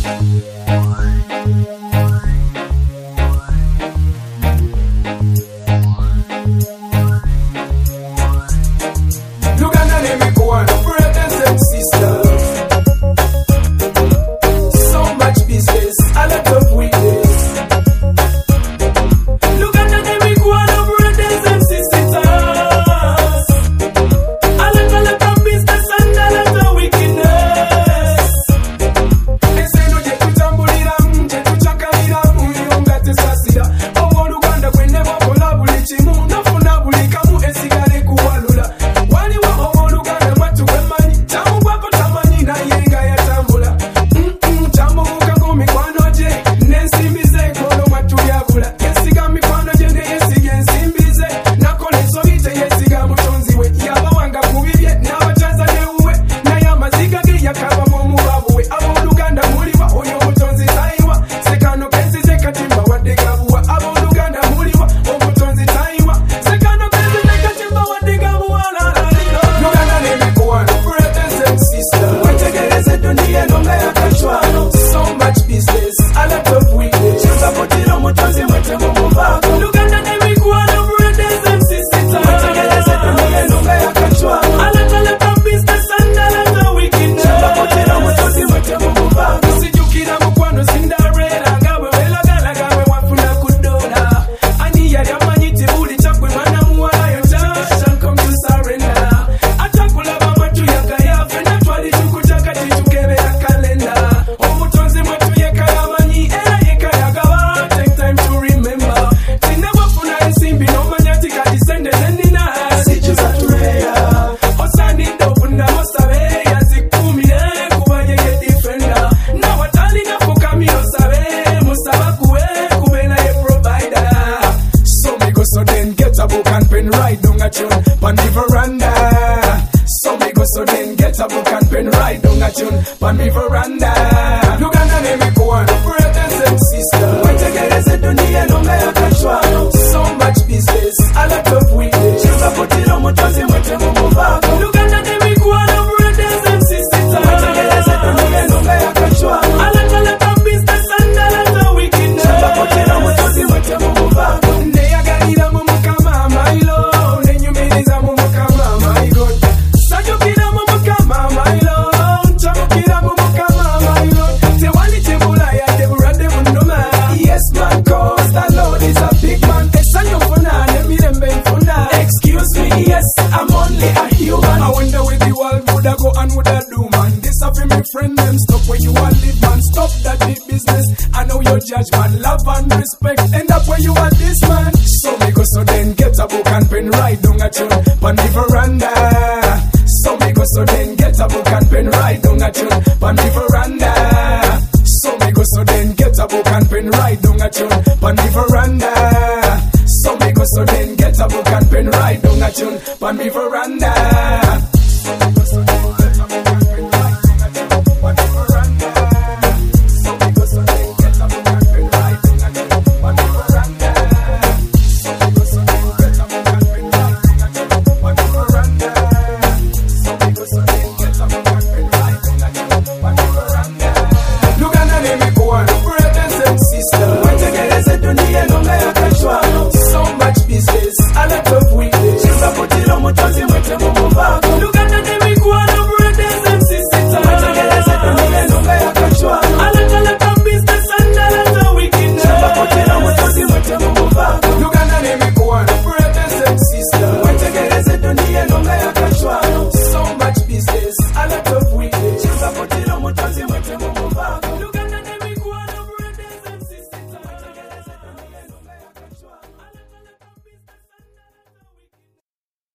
Luganda nimekuwa na brothers and sisters, so much business, a lot of weakness. Luganda nimekuwa na brothers and sisters, a lot of business and a lot of wickedness. Eseno je tutambulira je tuchakalira muyonga tesasira owo Luganda kwene bokola buli kimu nafuna buli kamu esigale kuwalula. Waliwo owo Luganda mwatu wemanyi tamugwako tamanyi naye nga yatambula. Tamubuka ku mikwano gye n'ensimbi ze ng'olwo mwatu yabula. Yesiga mikwano gye ne yesiga ensimbi ze, nakola ensobi teyesiga mutonzi we. Yabawanga ku bibye n'abakyaza n'ewuwe, naye amaziga ge yakabamu omubabu we. Abooluganda muliwa oyo omutonzi tayiwa, sekano kenzize katimba wadde gabuwa. Abooluganda muliwa omutonzi tayiwa, sekano kenzize katimba wadde gabuwa. Luganda n'emikuwano, brothers and sisters, wetegereze dunia eno nga yakachwano. So much business, a lot of weakness. Kyosapotira omutonzi mwete mumuvaako. Luganda n'emikuwano, brothers and sisters, wetegereze dunia eno nga yakachwano. A lot of business and a lot of wickedness. Kyosapotira omutonzi mwete mumuvaako. Sijukira mukwano Cinderella nga bwe welagalaga bwe wafuna ku dola. Ani yali amanyi nti buli kyagwe mwana muwalayo shall come to surrender. Atakulaba mwatu yakaya fena twali tukutaka titukebera kalenda. Omutonzi mwatu yekaya amanyi era yekaya gaba. Take time to remember. Tinewafuna ensimbi n'omanya ti kati sente zenina. Sijuza tureya osanidde ofuna osabe yazikumire kuba yeye defender. Nawatalina fukamira osabe musaba kuwe kubeera ye provider. So me go so then get a book and pen write down a tune pon the veranda. So me go so then get a book and pen write down a tune pon the veranda. Luganda n'emikuwano, brothers and sisters, wetegereze dunia eno nga yakachwano. So much business, a lot of weakness. Kyosapotira omutonzi mwete mumuvaako. Luganda n'emikuwano, brothers and sisters, wetegereze dunia eno nga yakachwano. A lot of business and a lot of wickedness. Kyosapotira omutonzi mwete mumuvaako. Neyagalira mu Mukama my Lord, nenyumiriza mu Mukama my God. Sajukira mu Mukama my Lord, nchamukira mu Mukama my Lord. Tewali tebula yadde bulwadde bunnuma. Yes man, cause the Lord is a big man. Essanyu nfuna n'emirembe nfuna. Excuse me, yes, I'm only a human. I wonder where the world would I go and would I do, man. This a fi me friend them. Stop where you are live, man. Stop that big business. I know your judge, man. Love and respect. End up where you are this, man. So me go so then get a book and pen write down a tune pon the veranda. So me go so then get a book and pen write down a tune pon the veranda. So me go so then get a book and pen write down a tune pon the veranda. So me go so then get a book and pen write down a tune pon the veranda.